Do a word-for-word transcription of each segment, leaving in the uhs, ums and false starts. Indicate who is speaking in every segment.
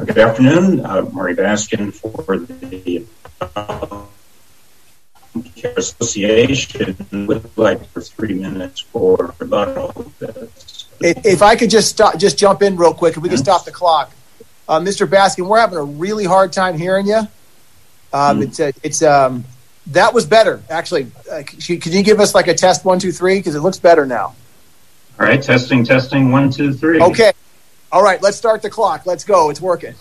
Speaker 1: Good afternoon. Uh, Murray Baskin for the Home Care Association. Would like for three minutes for rebuttal.
Speaker 2: If, if I could just stop, just jump in real quick, if we could stop the clock. Uh, Mister Baskin, we're having a really hard time hearing you. Um, mm. It's a, it's um, that was better actually. Uh, can you give us like a test one, two, three? Because it looks better now.
Speaker 1: All right, testing, testing, one, two, three.
Speaker 2: Okay. All right, let's start the clock. Let's go. It's working.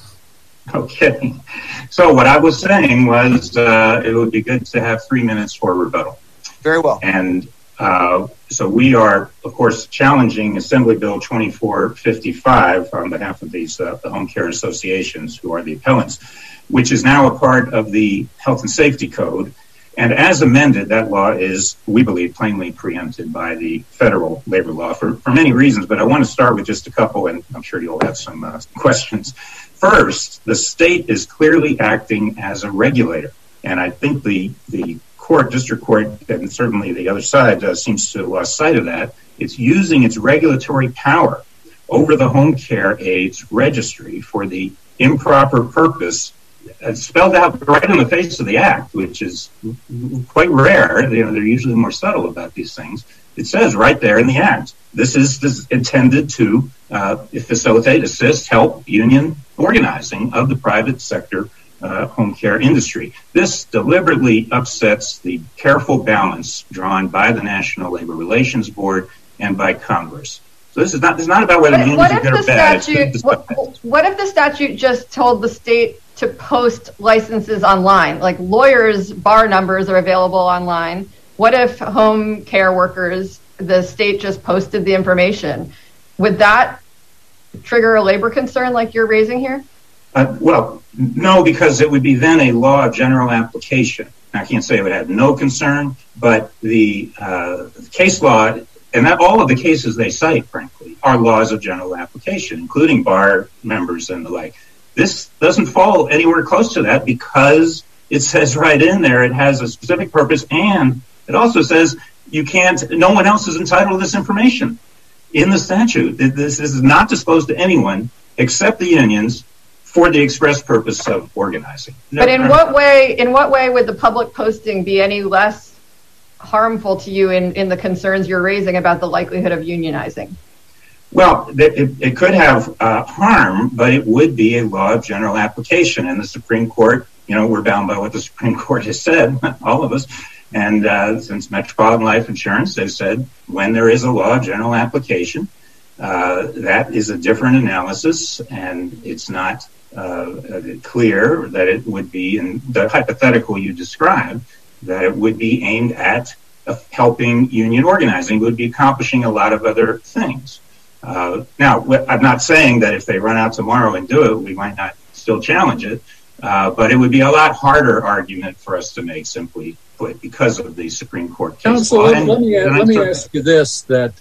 Speaker 1: Okay. So what I was saying was uh, it would be good to have three minutes for rebuttal.
Speaker 2: Very well.
Speaker 1: And uh, so we are, of course, challenging Assembly Bill twenty-four fifty-five on behalf of these uh, the home care associations who are the appellants, which is now a part of the Health and Safety Code. And as amended, that law is, we believe, plainly preempted by the federal labor law for, for many reasons. But I want to start with just a couple, and I'm sure you'll have some uh, questions. First, the state is clearly acting as a regulator. And I think the, the court, district court, and certainly the other side uh, seems to have lost sight of that. It's using its regulatory power over the home care aids registry for the improper purpose. It's spelled out right on the face of the act, which is quite rare. You know, they're usually more subtle about these things. It says right there in the act, this is, this is intended to uh, facilitate, assist, help union organizing of the private sector uh, home care industry. This deliberately upsets the careful balance drawn by the National Labor Relations Board and by Congress. So this is not, this is not about whether
Speaker 3: what,
Speaker 1: unions
Speaker 3: what
Speaker 1: are
Speaker 3: if
Speaker 1: good
Speaker 3: the
Speaker 1: or bad.
Speaker 3: Statute, what, what if the statute just told the state to post licenses online? Like lawyers' bar numbers are available online. What if home care workers, the state just posted the information? Would that trigger a labor concern like you're raising here?
Speaker 1: Uh, well, no, because it would be then a law of general application. I can't say it would have no concern, but the uh, case law, and that all of the cases they cite, frankly, are laws of general application, including bar members and the like. This doesn't fall anywhere close to that because it says right in there it has a specific purpose, and it also says you can't, no one else is entitled to this information in the statute. This is not disclosed to anyone except the unions for the express purpose of organizing.
Speaker 3: But in what way, in what way would the public posting be any less harmful to you in, in the concerns you're raising about the likelihood of unionizing?
Speaker 1: Well, it, it could have uh, harm, but it would be a law of general application. And the Supreme Court, you know, we're bound by what the Supreme Court has said, all of us. And uh, since Metropolitan Life Insurance, they've said when there is a law of general application, uh, that is a different analysis, and it's not uh, clear that it would be, in the hypothetical you described, that it would be aimed at uh, helping union organizing, would be accomplishing a lot of other things. Uh, now, I'm not saying that if they run out tomorrow and do it, we might not still challenge it, uh, but it would be a lot harder argument for us to make, simply put, because of the Supreme Court case
Speaker 4: Counsel,
Speaker 1: law.
Speaker 4: let,
Speaker 1: And,
Speaker 4: let me,
Speaker 1: and
Speaker 4: let me ask you this, that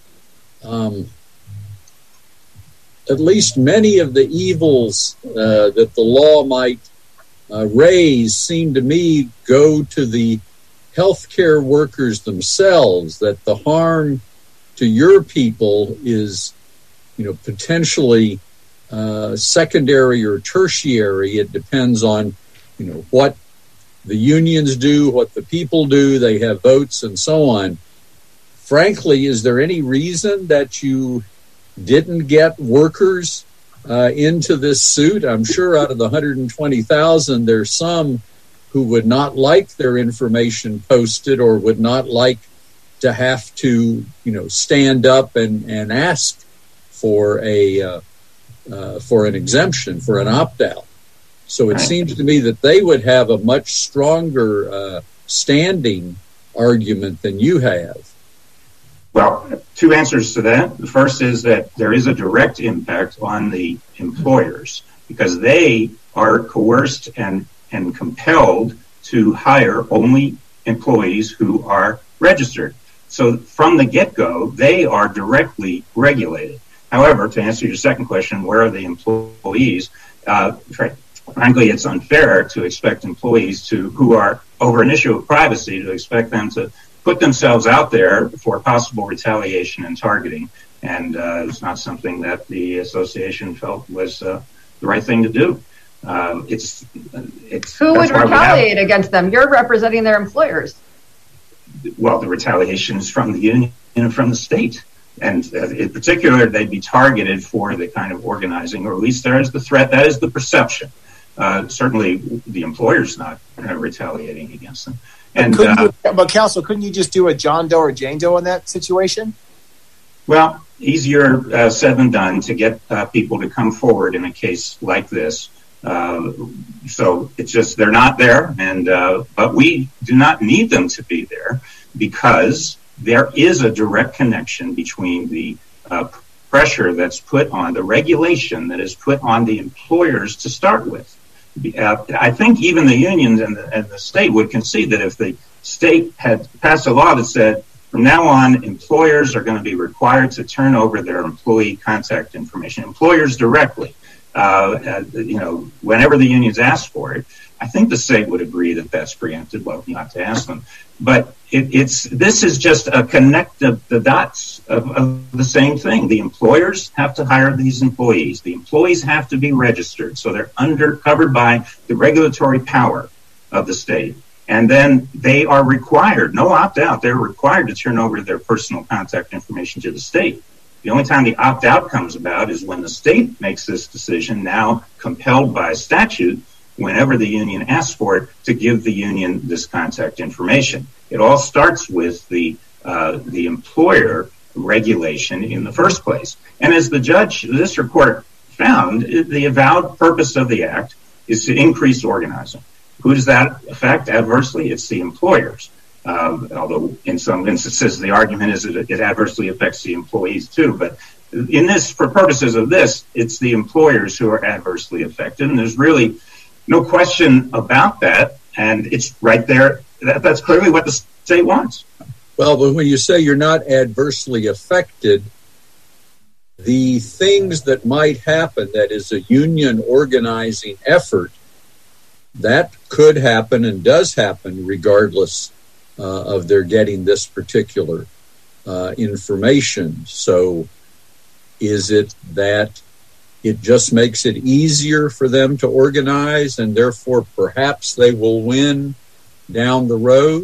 Speaker 4: um, at least many of the evils uh, that the law might uh, raise seem to me go to the healthcare workers themselves, that the harm to your people is, you know, potentially uh, secondary or tertiary. It depends on, you know, what the unions do, what the people do. They have votes and so on. Frankly, is there any reason that you didn't get workers uh, into this suit? I'm sure out of the one hundred twenty thousand, there's some who would not like their information posted or would not like to have to, you know, stand up and, and ask for a uh, uh, for an exemption, for an opt-out. So it seems to me that they would have a much stronger uh, standing argument than you have.
Speaker 1: Well, two answers to that. The first is that there is a direct impact on the employers because they are coerced and, and compelled to hire only employees who are registered. So from the get-go, they are directly regulated. However, to answer your second question, where are the employees? Uh, frankly, it's unfair to expect employees to, who are over an issue of privacy, to expect them to put themselves out there for possible retaliation and targeting. And uh, it's not something that the association felt was uh, the right thing to do. Um, it's, it's
Speaker 3: Who would retaliate have, against them? You're representing their employers.
Speaker 1: Well, the retaliation is from the union and from the state. And uh, in particular, they'd be targeted for the kind of organizing, or at least there is the threat. That is the perception. Uh, certainly, the employer's not uh, retaliating against them. And
Speaker 2: but, uh, you, but counsel, couldn't you just do a John Doe or Jane Doe in that situation?
Speaker 1: Well, easier uh, said than done to get uh, people to come forward in a case like this. Uh, so it's just they're not there, and uh, but we do not need them to be there because there is a direct connection between the uh, pressure that's put on, the regulation that is put on the employers to start with. Uh, I think even the unions and the, and the state would concede that if the state had passed a law that said from now on employers are going to be required to turn over their employee contact information, employers directly, uh, uh, you know, whenever the unions ask for it, I think the state would agree that that's preempted. Well, not to ask them, but it, it's this is just a connect of the dots of, of the same thing. The employers have to hire these employees. The employees have to be registered, so they're under covered by the regulatory power of the state. And then they are required, no opt-out, they're required to turn over their personal contact information to the state. The only time the opt-out comes about is when the state makes this decision, now compelled by statute, whenever the union asks for it, to give the union this contact information. It all starts with the uh, the employer regulation in the first place. And as the judge, the district court found, the avowed purpose of the act is to increase organizing. Who does that affect adversely? It's the employers. Um, although in some instances the argument is that it adversely affects the employees too. But in this, for purposes of this, it's the employers who are adversely affected. And there's really no question about that. And it's right there. That, that's clearly what the state wants.
Speaker 4: Well, but when you say you're not adversely affected, the things that might happen, that is a union organizing effort, that could happen and does happen regardless uh, of their getting this particular uh, information. So is it that it just makes it easier for them to organize and therefore perhaps they will win down the road?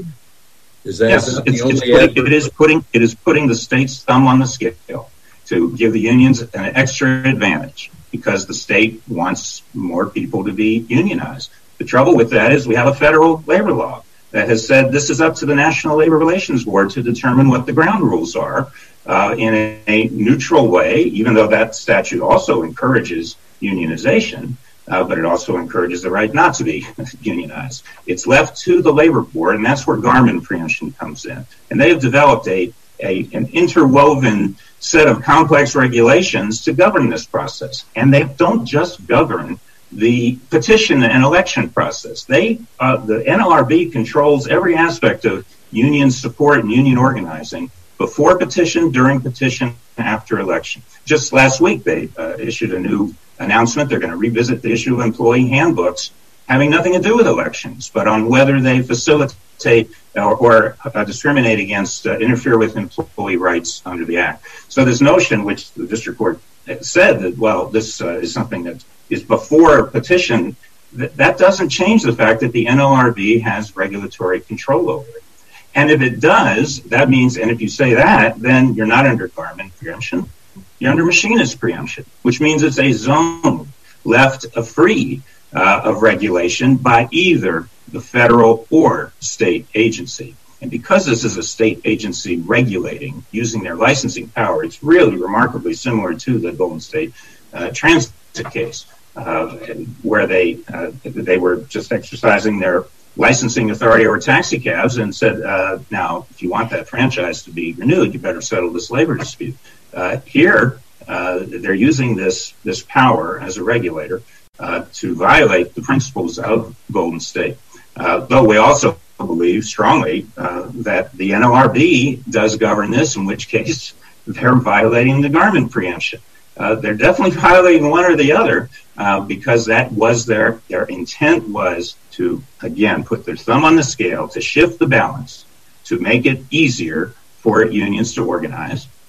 Speaker 4: Is that,
Speaker 1: yes,
Speaker 4: is that
Speaker 1: it's,
Speaker 4: the only
Speaker 1: it's putting, it is putting it is putting the state's thumb on the scale to give the unions an extra advantage because the state wants more people to be unionized. The trouble with that is we have a federal labor law that has said this is up to the National Labor Relations Board to determine what the ground rules are uh, in a, a neutral way, even though that statute also encourages unionization, uh, but it also encourages the right not to be unionized. It's left to the labor board, and that's where Garmin preemption comes in. And they have developed a, a an interwoven set of complex regulations to govern this process. And they don't just govern the petition and election process. They, uh, the N L R B controls every aspect of union support and union organizing before petition, during petition, after election. Just last week, they uh, issued a new announcement. They're going to revisit the issue of employee handbooks having nothing to do with elections, but on whether they facilitate or, or uh, discriminate against, uh, interfere with employee rights under the Act. So this notion, which the district court said that, well, this uh, is something that is before a petition, th- that doesn't change the fact that the N L R B has regulatory control over it. And if it does, that means, and if you say that, then you're not under Garmin preemption, you're under machinist preemption, which means it's a zone left free uh, of regulation by either the federal or state agency. And because this is a state agency regulating, using their licensing power, it's really remarkably similar to the Golden State uh, Transit case, uh, where they uh, they were just exercising their licensing authority over taxi cabs and said, uh, now, if you want that franchise to be renewed, you better settle this labor dispute. Uh, here, uh, they're using this this power as a regulator uh, to violate the principles of Golden State. Uh, though we also believe strongly uh, that the N L R B does govern this, in which case they're violating the Garmin preemption. Uh, they're definitely violating one or the other uh, because that was their their intent was to, again, put their thumb on the scale, to shift the balance, to make it easier for unions to organize,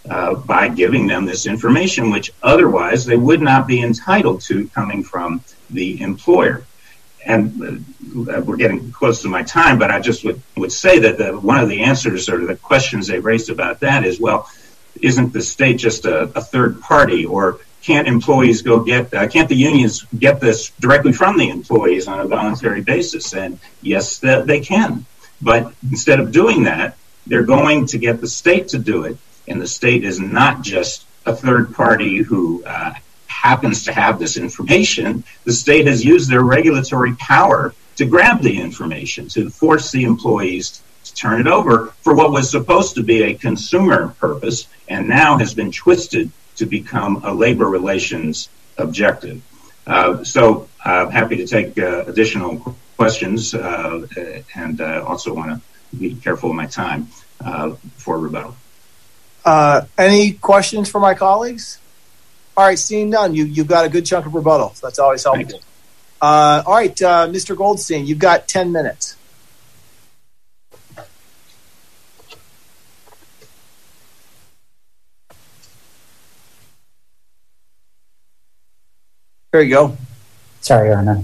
Speaker 1: uh, by giving them this information, which otherwise they would not be entitled to coming from the employer. And uh, we're getting close to my time, but I just would, would say that the, one of the answers or the questions they raised about that is, well, isn't the state just a, a third party, or can't employees go get, uh, can't the unions get this directly from the employees on a voluntary basis? And yes, th- they can. But instead of doing that, they're going to get the state to do it. And the state is not just a third party who uh, happens to have this information. The state has used their regulatory power to grab the information, to force the employees to turn it over for what was supposed to be a consumer purpose, and now has been twisted to become a labor relations objective. Uh, so I'm uh, happy to take uh, additional questions, uh, and uh, also want to be careful of my time uh, for rebuttal.
Speaker 2: Uh, any questions for my colleagues? All right, seeing none, you, you've got a good chunk of rebuttal. So that's always helpful. Uh, all right, uh, Mister Goldstein, you've got ten minutes. There you go.
Speaker 5: Sorry, Your Honor.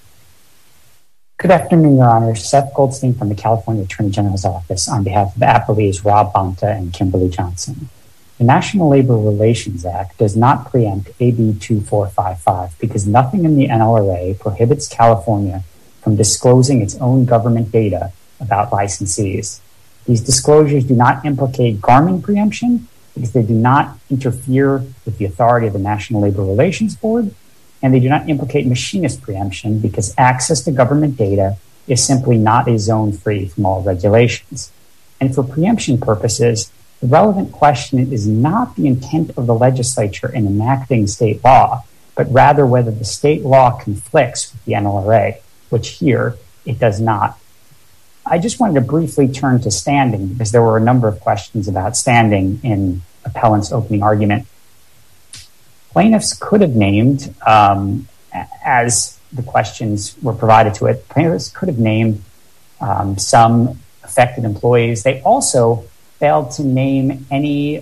Speaker 5: Good afternoon, Your Honor. Seth Goldstein from the California Attorney General's Office on behalf of the appellees Rob Bonta and Kimberly Johnson. The National Labor Relations Act does not preempt A B twenty-four fifty-five because nothing in the N L R A prohibits California from disclosing its own government data about licensees. These disclosures do not implicate Garmin preemption because they do not interfere with the authority of the National Labor Relations Board, and they do not implicate machinist preemption because access to government data is simply not a zone free from all regulations. And for preemption purposes, the relevant question is not the intent of the legislature in enacting state law, but rather whether the state law conflicts with the N L R A, which here it does not. I just wanted to briefly turn to standing because there were a number of questions about standing in appellant's opening argument. Plaintiffs could have named, um, as the questions were provided to it, plaintiffs could have named um, some affected employees. They also failed to name any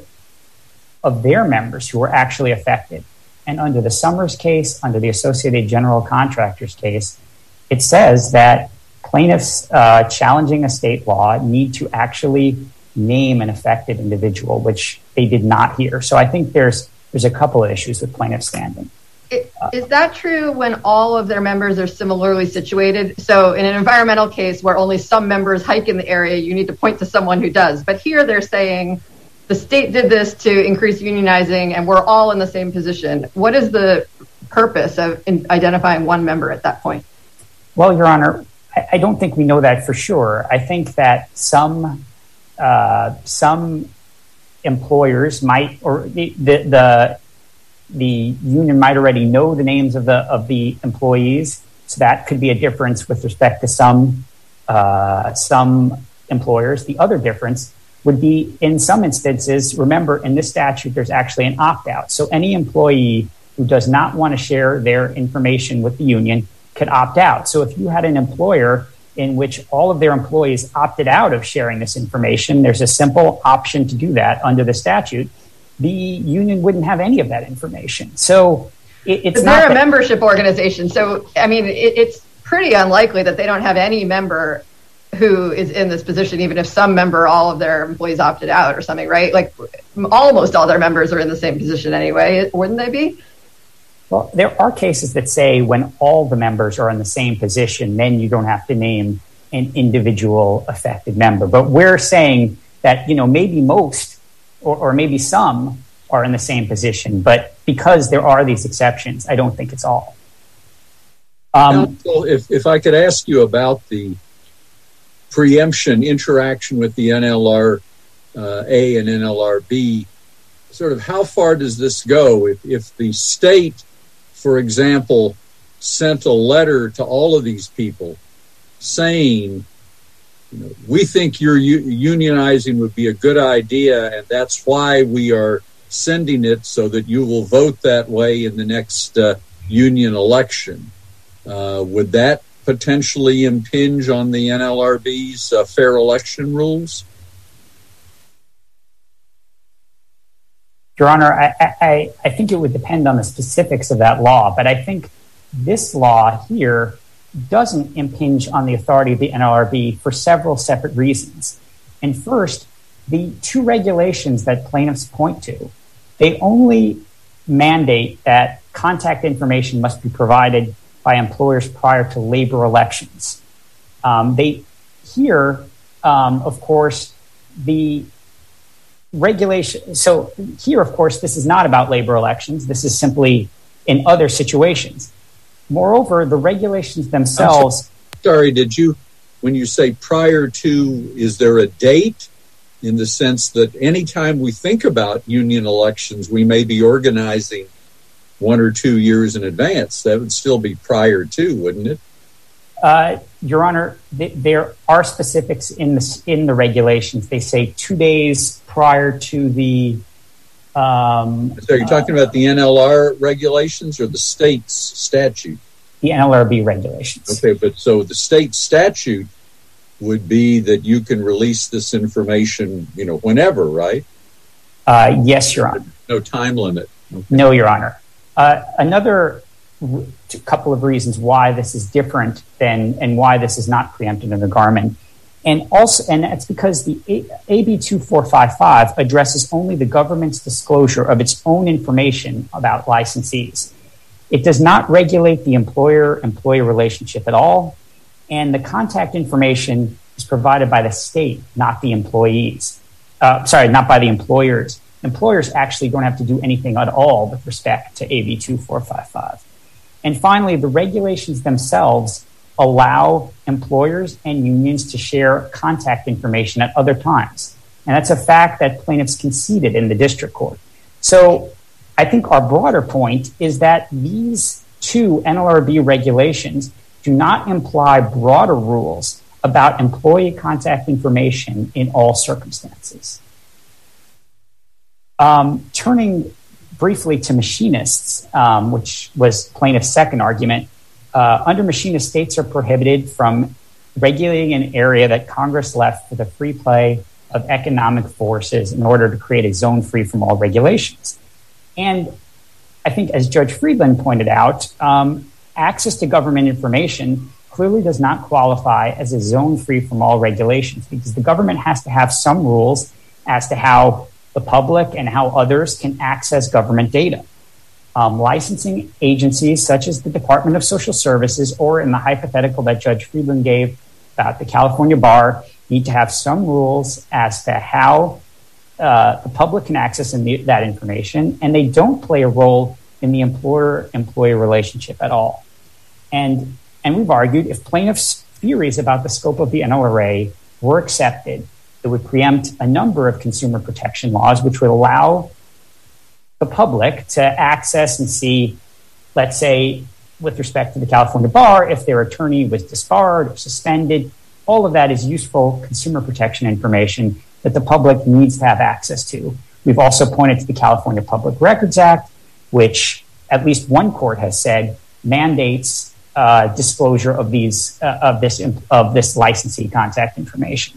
Speaker 5: of their members who were actually affected. And under the Summers case, under the Associated General Contractors case, it says that plaintiffs uh, challenging a state law need to actually name an affected individual, which they did not here. So I think there's there's a couple of issues with plaintiff standing.
Speaker 3: Is that true when all of their members are similarly situated? So in an environmental case where only some members hike in the area, you need to point to someone who does. But here they're saying the state did this to increase unionizing and we're all in the same position. What is the purpose of identifying one member at that point?
Speaker 5: Well, Your Honor, I don't think we know that for sure. I think that some uh, some employers might, or the, the the the union might already know the names of the of the employees, so that could be a difference with respect to some uh, some employers. The other difference would be in some instances. Remember, in this statute, there's actually an opt-out. So any employee who does not want to share their information with the union could opt out. So if you had an employer in which all of their employees opted out of sharing this information, there's a simple option to do that under the statute. The union wouldn't have any of that information. So it, it's
Speaker 3: but
Speaker 5: not
Speaker 3: they're a
Speaker 5: that-
Speaker 3: membership organization. So, I mean, it, it's pretty unlikely that they don't have any member who is in this position, even if some member, all of their employees opted out or something, right? Like almost all their members are in the same position anyway, wouldn't they be?
Speaker 5: Well, there are cases that say when all the members are in the same position, then you don't have to name an individual affected member. But we're saying that, you know, maybe most or, or maybe some are in the same position. But because there are these exceptions, I don't think it's all. Um,
Speaker 4: Counsel, if, if I could ask you about the preemption interaction with the N L R A and N L R B, sort of how far does this go? If, if the state, for example, sent a letter to all of these people saying, you know, we think your u- unionizing would be a good idea, and that's why we are sending it so that you will vote that way in the next uh, union election. Uh, would that potentially impinge on the N L R B's uh, fair election rules?
Speaker 5: Your Honor, I, I, I think it would depend on the specifics of that law, but I think this law here doesn't impinge on the authority of the N L R B for several separate reasons. And first, the two regulations that plaintiffs point to, they only mandate that contact information must be provided by employers prior to labor elections. Um, they here, um, of course, the regulation. So here, of course, this is not about labor elections. This is simply in other situations. Moreover, the regulations themselves.
Speaker 4: Sorry, did you, when you say prior to, is there a date in the sense that anytime we think about union elections, we may be organizing one or two years in advance? That would still be prior to, wouldn't it?
Speaker 5: Uh, Your Honor, th- there are specifics in the, in the regulations. They say two days prior to the... Um,
Speaker 4: so are you talking uh, about the N L R regulations or the state's statute?
Speaker 5: The N L R B regulations.
Speaker 4: Okay, but so the state statute would be that you can release this information, you know, whenever, right?
Speaker 5: Uh, yes, Your Honor.
Speaker 4: No time limit. Okay.
Speaker 5: No, Your Honor. Uh, another r- couple of reasons why this is different than and why this is not preempted under Garmin. And also, and that's because the A B two four five five addresses only the government's disclosure of its own information about licensees. It does not regulate the employer-employee relationship at all, and the contact information is provided by the state, not the employees. Uh, sorry, not by the employers. Employers actually don't have to do anything at all with respect to A B two four five five. And finally, the regulations themselves allow employers and unions to share contact information at other times. And that's a fact that plaintiffs conceded in the district court. So I think our broader point is that these two N L R B regulations do not imply broader rules about employee contact information in all circumstances. Um, turning briefly to machinists, um, which was plaintiff's second argument, Uh, under machinist, states are prohibited from regulating an area that Congress left for the free play of economic forces in order to create a zone free from all regulations. And I think, as Judge Friedland pointed out, um, access to government information clearly does not qualify as a zone free from all regulations, because the government has to have some rules as to how the public and how others can access government data. Um, licensing agencies such as the Department of Social Services, or in the hypothetical that Judge Friedland gave about the California Bar, need to have some rules as to how uh, the public can access in the, that information, and they don't play a role in the employer-employee relationship at all. And, and we've argued if plaintiffs' theories about the scope of the N L R A were accepted, it would preempt a number of consumer protection laws, which would allow the public to access and see, let's say, with respect to the California Bar, if their attorney was disbarred or suspended. All of that is useful consumer protection information that the public needs to have access to. We've also pointed to the California Public Records Act, which at least one court has said mandates uh, disclosure of these uh, of this of this licensee contact information.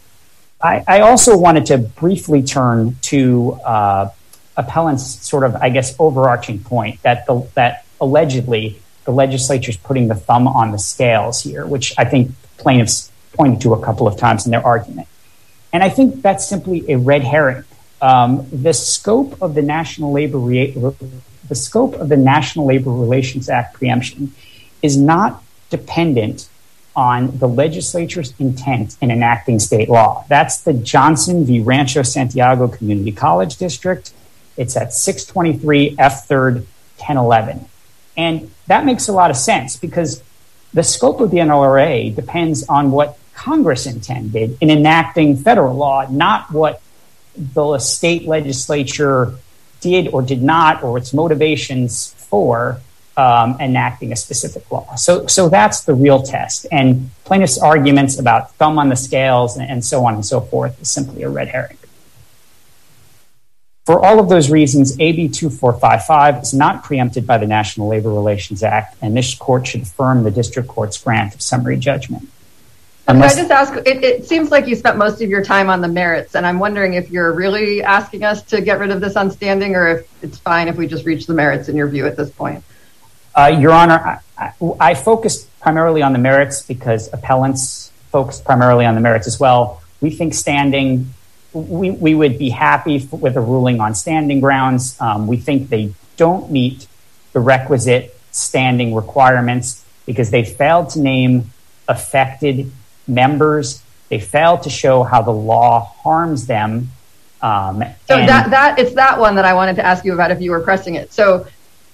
Speaker 5: I, I also wanted to briefly turn to uh, appellant's sort of, I guess, overarching point that the, that allegedly the legislature is putting the thumb on the scales here, which I think plaintiffs pointed to a couple of times in their argument. And I think that's simply a red herring. Um, the scope of the National Labor Re- the scope of the National Labor Relations Act preemption is not dependent on the legislature's intent in enacting state law. That's the Johnson v. Rancho Santiago Community College District. It's at six twenty-three F third ten eleven. And that makes a lot of sense because the scope of the N L R A depends on what Congress intended in enacting federal law, not what the state legislature did or did not, or its motivations for um, enacting a specific law. So, so that's the real test. And plaintiffs' arguments about thumb on the scales and, and so on and so forth is simply a red herring. For all of those reasons, A B two four five five is not preempted by the National Labor Relations Act, and this court should affirm the district court's grant of summary judgment. Unless,
Speaker 3: Can I just ask, it, it seems like you spent most of your time on the merits, and I'm wondering if you're really asking us to get rid of this on standing, or if it's fine if we just reach the merits in your view at this point.
Speaker 5: Uh, Your Honor, I, I, I focused primarily on the merits because appellants focused primarily on the merits as well. We think standing, we, we would be happy with a ruling on standing grounds. Um, we think they don't meet the requisite standing requirements because they failed to name affected members. They failed to show how the law harms them. Um,
Speaker 3: so
Speaker 5: and-
Speaker 3: that that it's that one that I wanted to ask you about if you were pressing it. So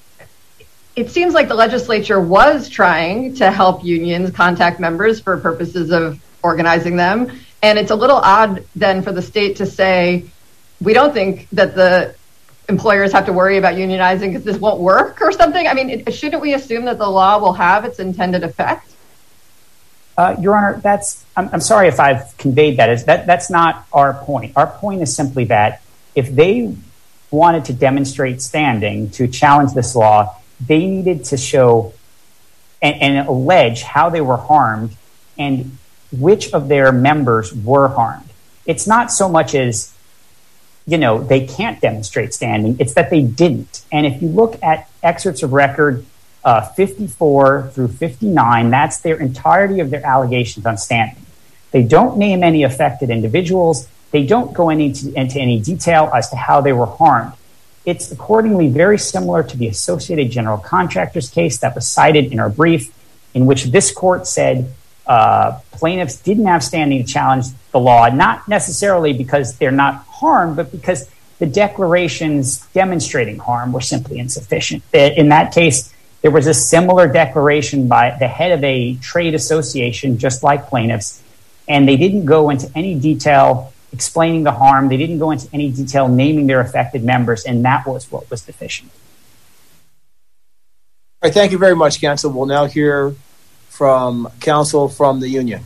Speaker 3: it seems like the legislature was trying to help unions contact members for purposes of organizing them. And it's a little odd then for the state to say, we don't think that the employers have to worry about unionizing because this won't work or something. I mean, it, shouldn't we assume that the law will have its intended effect?
Speaker 5: Uh, Your Honor, that's, I'm, I'm sorry if I've conveyed that. Is that that's not our point. Our point is simply that if they wanted to demonstrate standing to challenge this law, they needed to show and, and allege how they were harmed and which of their members were harmed. It's not so much as, you know, they can't demonstrate standing. It's that they didn't. And if you look at excerpts of record uh, fifty-four through fifty-nine, that's their entirety of their allegations on standing. They don't name any affected individuals. They don't go any to, into any detail as to how they were harmed. It's accordingly very similar to the Associated General Contractors case that was cited in our brief, in which this court said uh, plaintiffs didn't have standing to challenge the law, not necessarily because they're not harmed, but because the declarations demonstrating harm were simply insufficient. In that case, there was a similar declaration by the head of a trade association, just like plaintiffs, and they didn't go into any detail explaining the harm. They didn't go into any detail naming their affected members, and that was what was deficient.
Speaker 2: All right, thank you very much, counsel. We'll now hear from counsel from the union.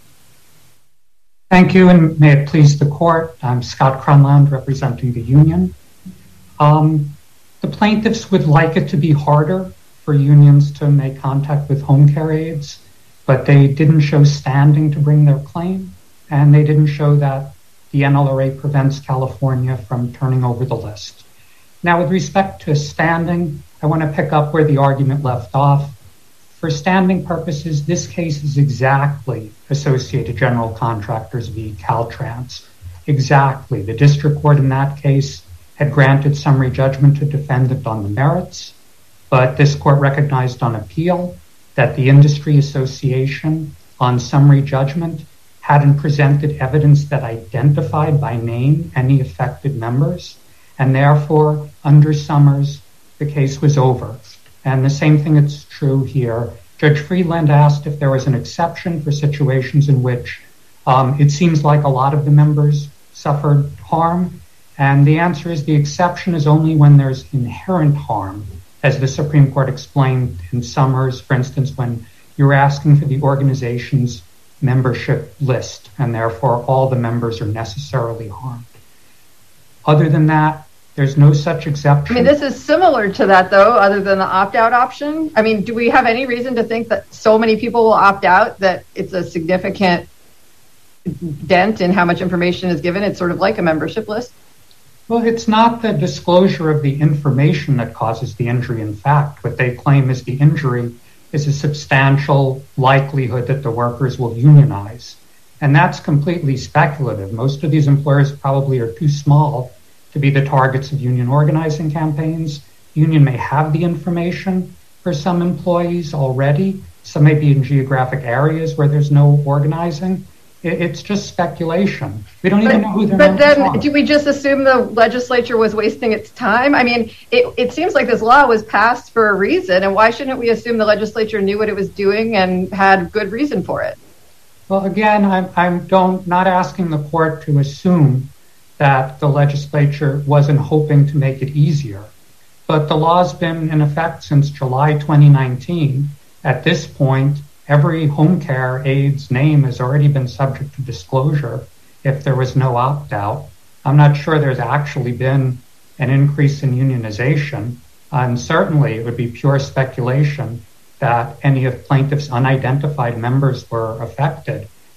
Speaker 6: Thank you, and may it please the court. I'm Scott Crunland, representing the union. Um, the plaintiffs would like it to be harder for unions to make contact with home care aides, but they didn't show standing to bring their claim, and they didn't show that the N L R A prevents California from turning over the list. Now, with respect to standing, I want to pick up where the argument left off. For standing purposes, this case is exactly Associated General Contractors v. Caltrans. Exactly. The district court in that case had granted summary judgment to defendant on the merits, but this court recognized on appeal that the industry association on summary judgment hadn't presented evidence that identified by name any affected members, and therefore, under Summers, the case was over. And the same thing is true here. Judge Friedland asked if there was an exception for situations in which um, it seems like a lot of the members suffered harm, and the answer is the exception is only when there's inherent harm, as the Supreme Court explained in Summers, for instance, when you're asking for the organization's membership list, and therefore all the members are necessarily harmed. Other than that, there's no such exception.
Speaker 3: I mean, this is similar to that, though, other than the opt-out option. I mean, do we have any reason to think that so many people will opt out that it's a significant dent in how much information is given? It's sort of like a membership list.
Speaker 6: Well, it's not the disclosure of the information that causes the injury. In fact, what they claim is the injury is a substantial likelihood that the workers will unionize. And that's completely speculative. Most of these employers probably are too small to be the targets of union organizing campaigns. Union may have the information for some employees already. Some may be in geographic areas where there's no organizing. It's just speculation. We don't even but, know who they're
Speaker 3: But then are. Do we just assume the legislature was wasting its time? I mean, it, it seems like this law was passed for a reason, and why shouldn't we assume the legislature knew what it was doing and had good reason for it?
Speaker 6: Well, again, I'm, I'm don't, not asking the court to assume that the legislature wasn't hoping to make it easier. But the law's been in effect since July twenty nineteen. At this point, every home care aide's name has already been subject to disclosure if there was no opt-out. I'm not sure there's actually been an increase in unionization, and certainly it would be pure speculation that any of plaintiffs' unidentified members were affected.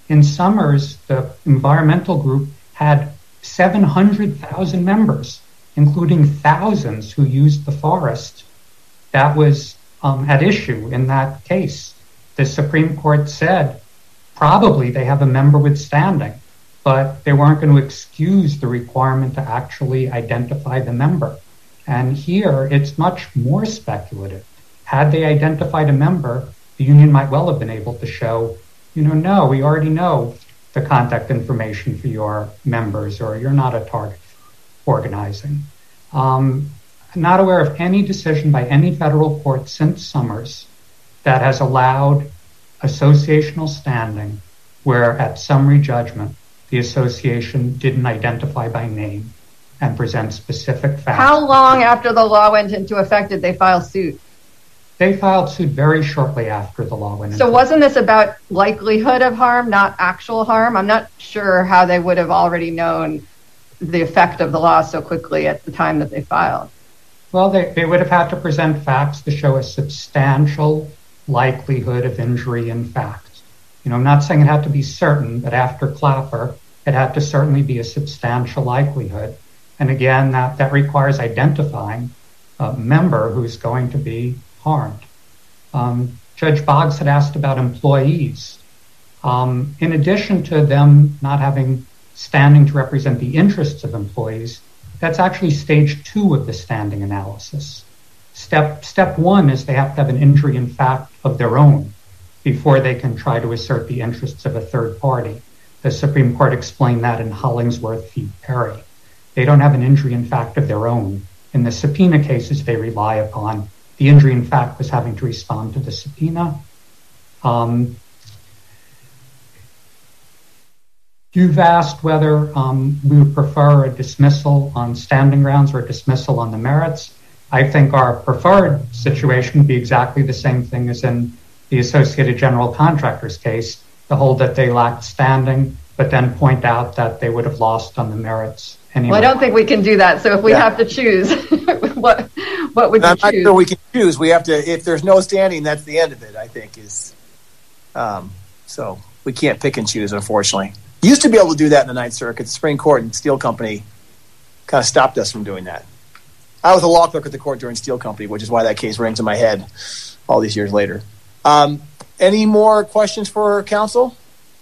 Speaker 6: In Summers, the environmental group had seven hundred thousand members, including thousands who used the forest. That was um, at issue in that case. The Supreme Court said probably they have a member with standing, but they weren't going to excuse the requirement to actually identify the member. And here, it's much more speculative. Had they identified a member, the union might well have been able to show, you know, no, we already know the contact information for your members, or you're not a target for organizing. Um, I'm not aware of any decision by any federal court since Summers that has allowed associational standing where at summary judgment, the association didn't identify by name and present specific facts.
Speaker 3: How long after the law went into effect did they file suit?
Speaker 6: They filed suit very shortly after the law went into effect.
Speaker 3: So wasn't this about likelihood of harm, not actual harm? I'm not sure how they would have already known the effect of the law so quickly at the time that they filed.
Speaker 6: Well, they, they would have had to present facts to show a substantial likelihood of injury in fact. You know, I'm not saying it had to be certain, but after Clapper, it had to certainly be a substantial likelihood. And again, that, that requires identifying a member who's going to be harmed. Um, Judge Boggs had asked about employees. Um, in addition to them not having standing to represent the interests of employees, that's actually stage two of the standing analysis. Step, step one is they have to have an injury in fact of their own before they can try to assert the interests of a third party. The Supreme Court explained that in Hollingsworth v. Perry. They don't have an injury in fact of their own. In the subpoena cases they rely upon, the injury in fact was having to respond to the subpoena. Um, you've asked whether um, we would prefer a dismissal on standing grounds or a dismissal on the merits. I think our preferred situation would be exactly the same thing as in the Associated General Contractors case, to hold that they lacked standing, but then point out that they would have lost on the merits anyway.
Speaker 3: Well, I don't think we can do that. So if we yeah. have to choose, what what would you
Speaker 2: I'm
Speaker 3: choose?
Speaker 2: not sure we can choose. We have to, if there's no standing, that's the end of it, I think is. Um, so we can't pick and choose, unfortunately. Used to be able to do that in the Ninth Circuit. The Supreme Court and Steel Company kind of stopped us from doing that. I was a law clerk at the court during Steel Company, which is why that case rings in my head all these years later. Um, any more questions for counsel?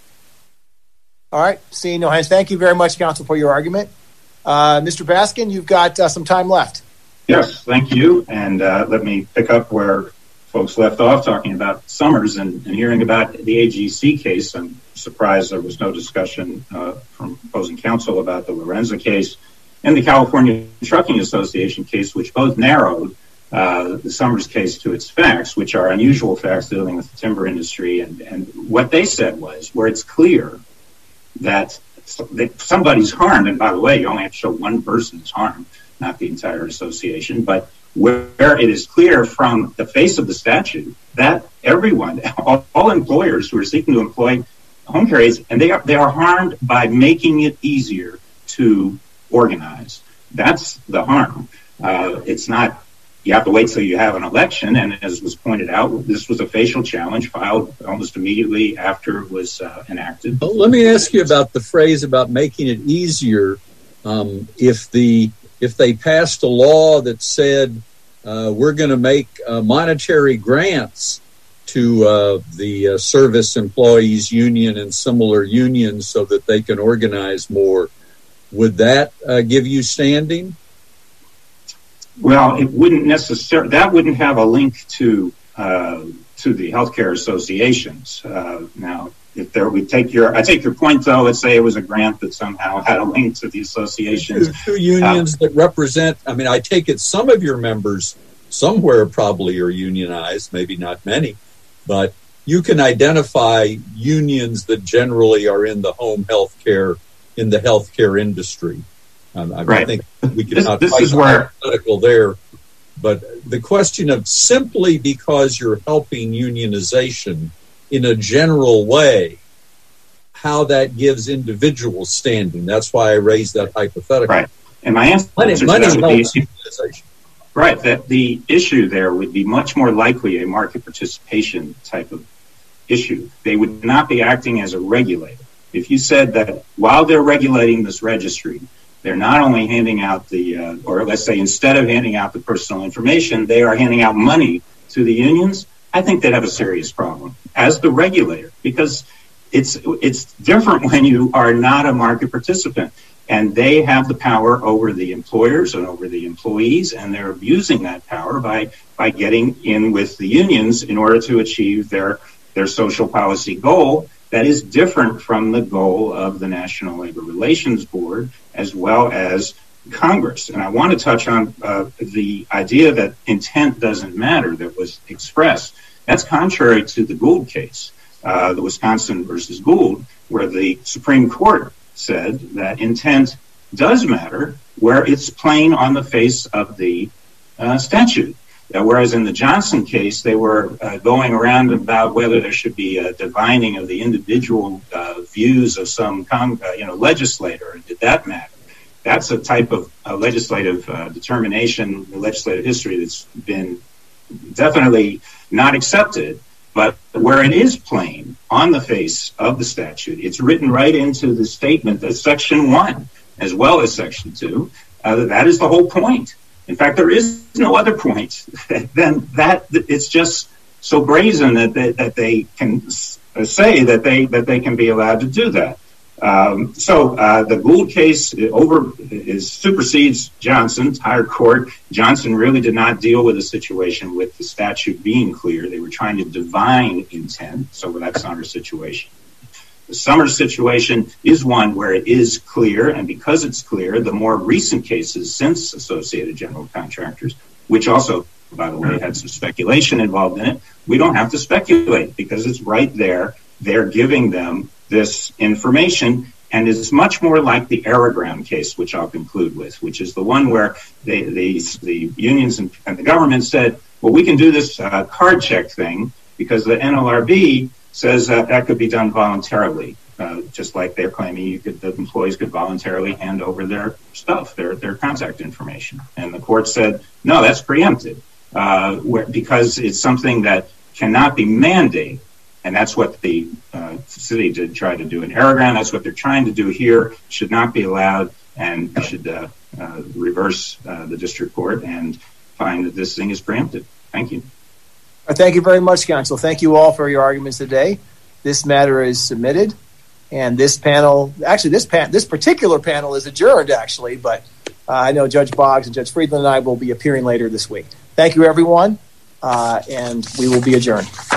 Speaker 2: All right, seeing no hands. Thank you very much, counsel, for your argument. Uh, Mister Baskin, you've got uh, some time left.
Speaker 1: Yes, thank you. And uh, let me pick up where folks left off, talking about Summers and, and hearing about the A G C case. I'm surprised there was no discussion uh, from opposing counsel about the Lorenza case and the California Trucking Association case, which both narrowed Uh, the Summers case to its facts, which are unusual facts dealing with the timber industry. And, and what they said was, where it's clear that, that somebody's harmed, and by the way, you only have to show one person is harmed, not the entire association, but where it is clear from the face of the statute that everyone, all, all employers who are seeking to employ home care aides, and they are, they are harmed by making it easier to organize. That's the harm. Uh, it's not, you have to wait till you have an election, and as was pointed out, this was a facial challenge filed almost immediately after it was uh, enacted.
Speaker 4: Well, let me ask you about the phrase about making it easier. Um, if the if they passed a law that said uh, we're going to make uh, monetary grants to uh, the uh, service employees union and similar unions so that they can organize more, would that uh, give you standing?
Speaker 1: Well, it wouldn't necessarily. That wouldn't have a link to uh, to the healthcare associations. Uh, now, if there, we take your, I take your point though. Let's say it was a grant that somehow had a link to the associations.
Speaker 4: Two unions uh, that represent. I mean, I take it some of your members somewhere probably are unionized, maybe not many, but you can identify unions that generally are in the home health care, in the healthcare industry. Um, I, right. I think we can not
Speaker 1: this, this is where
Speaker 4: hypothetical there, but the question of simply because you're helping unionization in a general way, how that gives individuals standing. That's why I raised that hypothetical.
Speaker 1: Right. And my answer
Speaker 4: money,
Speaker 1: to
Speaker 4: money
Speaker 1: that would
Speaker 4: helps
Speaker 1: be,
Speaker 4: unionization.
Speaker 1: Right, that the issue there would be much more likely a market participation type of issue. They would not be acting as a regulator. If you said that while they're regulating this registry, they're not only handing out the, uh, or let's say instead of handing out the personal information, they are handing out money to the unions, I think they'd have a serious problem as the regulator, because it's it's different when you are not a market participant, and they have the power over the employers and over the employees, and they're abusing that power by by getting in with the unions in order to achieve their their social policy goal that is different from the goal of the National Labor Relations Board as well as Congress. And I want to touch on uh, the idea that intent doesn't matter that was expressed. That's contrary to the Gould case, uh, the Wisconsin versus Gould, where the Supreme Court said that intent does matter where it's plain on the face of the uh, statute. Uh, whereas in the Johnson case, they were uh, going around about whether there should be a divining of the individual uh, views of some con- uh, you know, legislator, and did that matter? That's a type of uh, legislative uh, determination, legislative history that's been definitely not accepted. But where it is plain on the face of the statute, it's written right into the statement that Section one, as well as Section two, uh, that is the whole point. In fact, there is no other point than that. It's just so brazen that they, that they can say that they that they can be allowed to do that. Um, so uh, the Gould case over is supersedes Johnson's higher court. Johnson really did not deal with a situation with the statute being clear. They were trying to divine intent, so that's not our situation. The Summers situation is one where it is clear, and because it's clear, the more recent cases since Associated General Contractors, which also, by the way, had some speculation involved in it, we don't have to speculate because it's right there. They're giving them this information, and it's much more like the Aragram case, which I'll conclude with, which is the one where they, they, the unions and, and the government said, well, we can do this uh, card check thing because the N L R B says that that could be done voluntarily, uh, just like they're claiming you could, the employees could voluntarily hand over their stuff, their their contact information. And the court said, no, that's preempted uh, where, because it's something that cannot be mandated. And that's what the uh, city did try to do in Aragon. That's what they're trying to do here. Should not be allowed, and should uh, uh, reverse uh, the district court and find that this thing is preempted. Thank you.
Speaker 2: Thank you very much, counsel. Thank you all for your arguments today. This matter is submitted, and this panel, actually this pan, this particular panel is adjourned, actually, but uh, I know Judge Boggs and Judge Friedland and I will be appearing later this week. Thank you, everyone, uh, and we will be adjourned.